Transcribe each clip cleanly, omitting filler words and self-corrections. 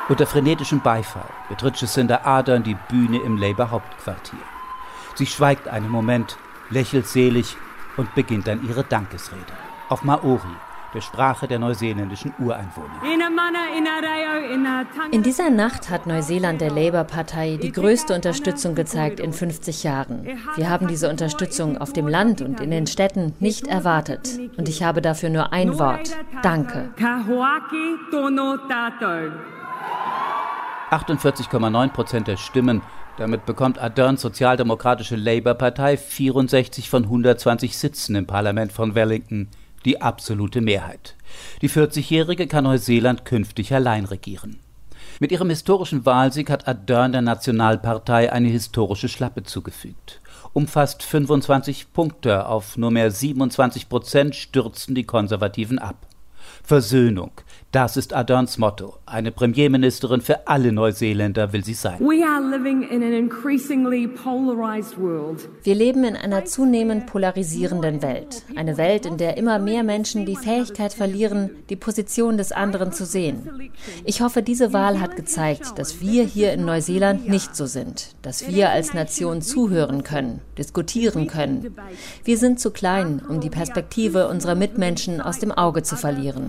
Unter frenetischem Beifall betritt Jacinda Ardern die Bühne im Labour-Hauptquartier. Sie schweigt einen Moment, lächelt selig und beginnt dann ihre Dankesrede. Auf Maori, der Sprache der neuseeländischen Ureinwohner. In dieser Nacht hat Neuseeland der Labour-Partei die größte Unterstützung gezeigt in 50 Jahren. Wir haben diese Unterstützung auf dem Land und in den Städten nicht erwartet. Und ich habe dafür nur ein Wort: Danke. 48,9% der Stimmen. Damit bekommt Arderns sozialdemokratische Labour-Partei 64 von 120 Sitzen im Parlament von Wellington, die absolute Mehrheit. Die 40-Jährige kann Neuseeland künftig allein regieren. Mit ihrem historischen Wahlsieg hat Ardern der Nationalpartei eine historische Schlappe zugefügt. Um fast 25 Punkte auf nur mehr 27% stürzten die Konservativen ab. Versöhnung, das ist Arderns Motto. Eine Premierministerin für alle Neuseeländer will sie sein. Wir leben in einer zunehmend polarisierenden Welt. Eine Welt, in der immer mehr Menschen die Fähigkeit verlieren, die Position des anderen zu sehen. Ich hoffe, diese Wahl hat gezeigt, dass wir hier in Neuseeland nicht so sind. Dass wir als Nation zuhören können, diskutieren können. Wir sind zu klein, um die Perspektive unserer Mitmenschen aus dem Auge zu verlieren.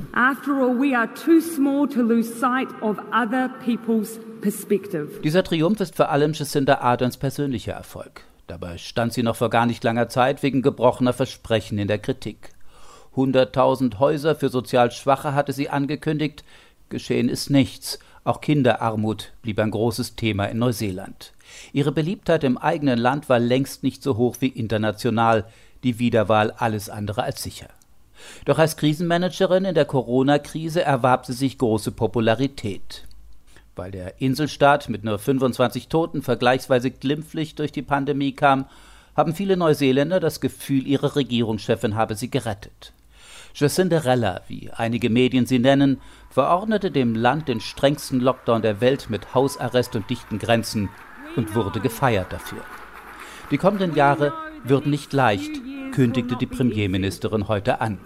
Dieser Triumph ist vor allem Jacinda Arderns persönlicher Erfolg. Dabei stand sie noch vor gar nicht langer Zeit wegen gebrochener Versprechen in der Kritik. 100.000 Häuser für sozial Schwache hatte sie angekündigt. Geschehen ist nichts. Auch Kinderarmut blieb ein großes Thema in Neuseeland. Ihre Beliebtheit im eigenen Land war längst nicht so hoch wie international. Die Wiederwahl alles andere als sicher. Doch als Krisenmanagerin in der Corona-Krise erwarb sie sich große Popularität. Weil der Inselstaat mit nur 25 Toten vergleichsweise glimpflich durch die Pandemie kam, haben viele Neuseeländer das Gefühl, ihre Regierungschefin habe sie gerettet. Jacinderella, wie einige Medien sie nennen, verordnete dem Land den strengsten Lockdown der Welt mit Hausarrest und dichten Grenzen und wurde gefeiert dafür. Die kommenden Jahre würden nicht leicht, kündigte die Premierministerin heute an.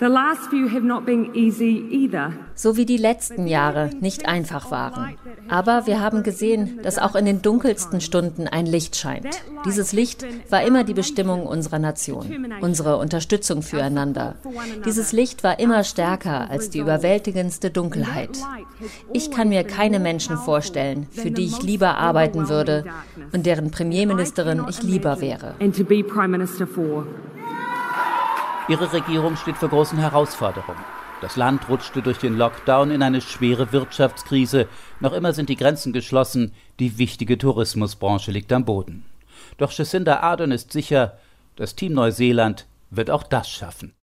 So wie die letzten Jahre nicht einfach waren. Aber wir haben gesehen, dass auch in den dunkelsten Stunden ein Licht scheint. Dieses Licht war immer die Bestimmung unserer Nation, unsere Unterstützung füreinander. Dieses Licht war immer stärker als die überwältigendste Dunkelheit. Ich kann mir keine Menschen vorstellen, für die ich lieber arbeiten würde und deren Premierministerin ich lieber wäre. Ihre Regierung steht vor großen Herausforderungen. Das Land rutschte durch den Lockdown in eine schwere Wirtschaftskrise. Noch immer sind die Grenzen geschlossen. Die wichtige Tourismusbranche liegt am Boden. Doch Jacinda Ardern ist sicher, das Team Neuseeland wird auch das schaffen.